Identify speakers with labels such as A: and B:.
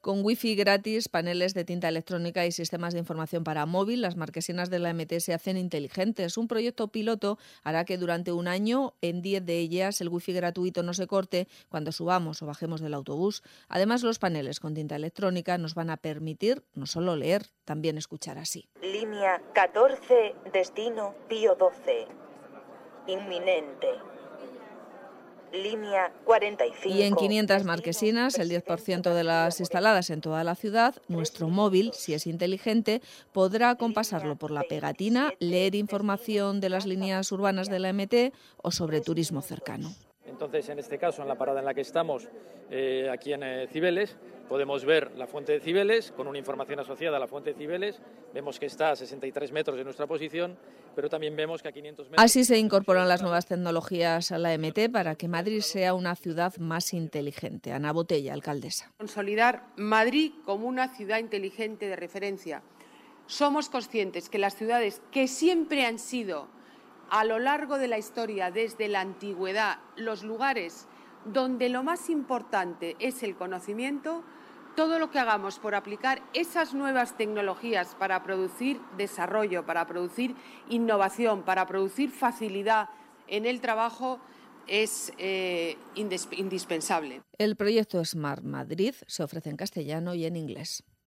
A: Con wifi gratis, paneles de tinta electrónica y sistemas de información para móvil, las marquesinas de la MT se hacen inteligentes. Un proyecto piloto hará que durante un año en 10 de ellas el wifi gratuito no se corte cuando subamos o bajemos del autobús. Además, los paneles con tinta electrónica nos van a permitir no solo leer, también escuchar así.
B: Línea 14, destino Pío XII. Inminente. Línea 45.
A: Y en 500 marquesinas, el 10% de las instaladas en toda la ciudad, nuestro móvil, si es inteligente, podrá compasarlo por la pegatina, leer información de las líneas urbanas de la MT o sobre turismo cercano.
C: Entonces, en este caso, en la parada en la que estamos, aquí en Cibeles, podemos ver la fuente de Cibeles con una información asociada a la fuente de Cibeles. Vemos que está a 63 metros de nuestra posición, pero también vemos que a 500 metros...
A: Así se incorporan las nuevas tecnologías a la MT para que Madrid sea una ciudad más inteligente. Ana Botella, alcaldesa.
D: Consolidar Madrid como una ciudad inteligente de referencia. Somos conscientes que las ciudades que siempre han sido, a lo largo de la historia, desde la antigüedad, los lugares donde lo más importante es el conocimiento, todo lo que hagamos por aplicar esas nuevas tecnologías para producir desarrollo, para producir innovación, para producir facilidad en el trabajo es indispensable.
A: El proyecto Smart Madrid se ofrece en castellano y en inglés.